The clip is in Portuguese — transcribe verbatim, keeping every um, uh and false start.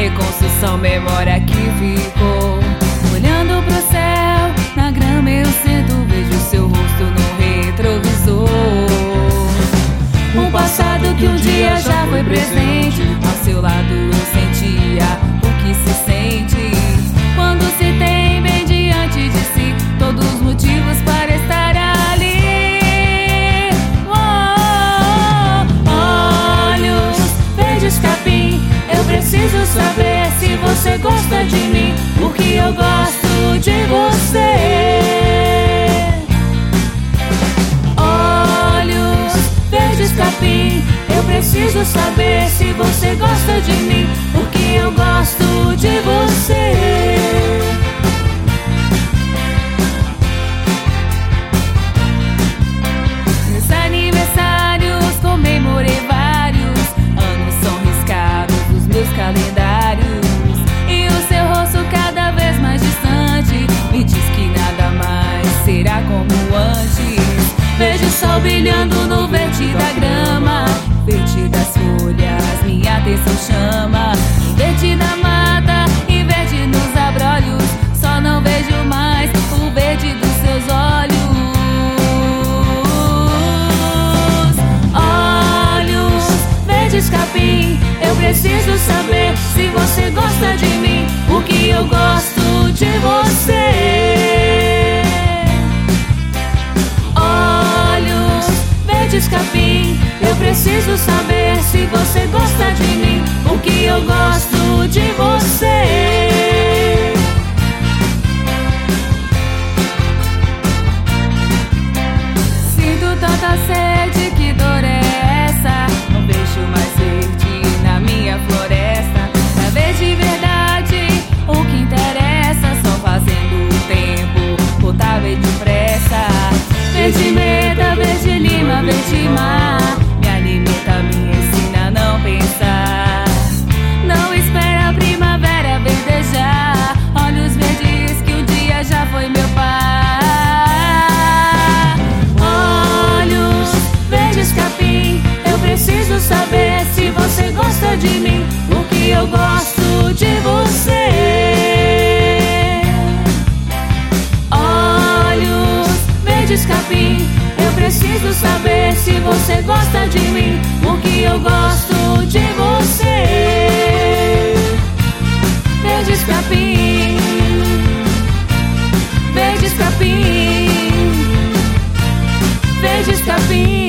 reconstrução, memória que ficou. Olhando pro céu, na grama eu sento, vejo seu rosto no retrovisor. Um passado que um dia já foi presente, ao seu lado eu sentia o que se sente quando se tem bem diante de si todos os motivos para estar ali. Oh, olhos verdes capim, eu preciso saber se você gosta de mim, porque eu gosto de você. Olhos verdes capim, eu preciso saber se você gosta de mim, porque eu gosto de você. Meus aniversários comemorei vários, anos são riscados dos meus calendários, e o seu rosto cada vez mais distante me diz que nada mais será como antes. Vejo o sol brilhando no verde da grama, verde das folhas, minha atenção chama. Verde da mata e verde nos abrolhos, só não vejo mais o verde dos seus olhos. Olhos verdes capim, eu preciso saber se você gosta de mim, porque eu gosto de você. Verdes capim, eu preciso saber se você gosta de mim, porque eu gosto de você. Sinto tanta sede, que dor é essa? Não vejo mais verde na minha floresta. Pra ver de verdade o que interessa, só fazendo o tempo voltar bem depressa. Verde meta, verde lima, verde mar, me alimenta, me ensina a não pensar. Não espera a primavera verdejar, olhos verdes que um dia já foi meu pai. Olhos verdes capim, eu preciso saber se você gosta de mim, porque eu gosto de você. Olhos verdes capim, eu preciso saber se você gosta de mim, porque eu gosto de você. Verdes capim, verdes capim, verdes capim.